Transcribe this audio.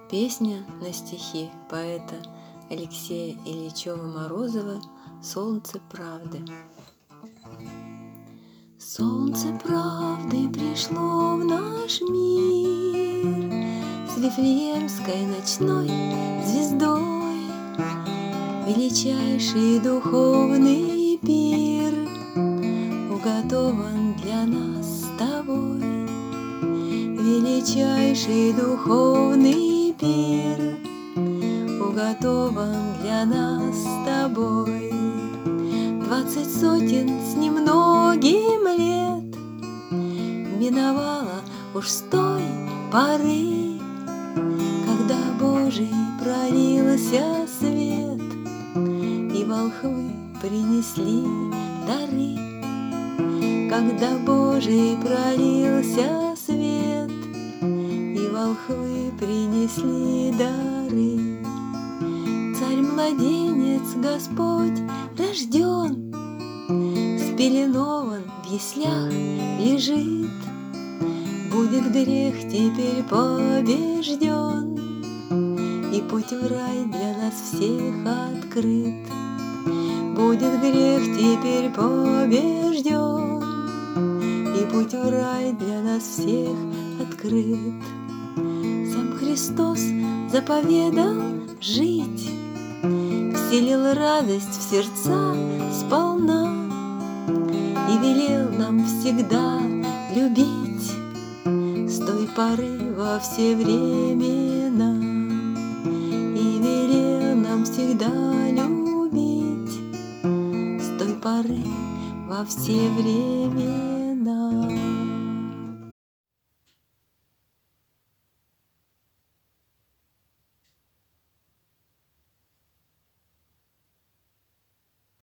Песня на стихи поэта Алексея Ильичева-Морозова «Солнце правды». Солнце правды пришло в наш мир с Вифлеемской ночной звездой. Величайший духовный пир уготован для нас с тобой. Величайший духовный пир уготован для нас с тобой. 20 сотен с немногим лет миновало уж с той поры, когда Божий пролился свет, и волхвы принесли дары. Когда Божий пролился свет, и волхвы принесли дары. Царь-младенец Господь рожден, спеленован в яслях лежит. Будет грех теперь побежден, и путь в рай для нас всех открыт. Будет грех теперь побежден, и путь в рай для нас всех открыт. Сам Христос заповедал жить, вселил радость в сердца сполна и велел нам всегда любить с той поры во все времена. И велел нам всегда любить с той поры во все времена.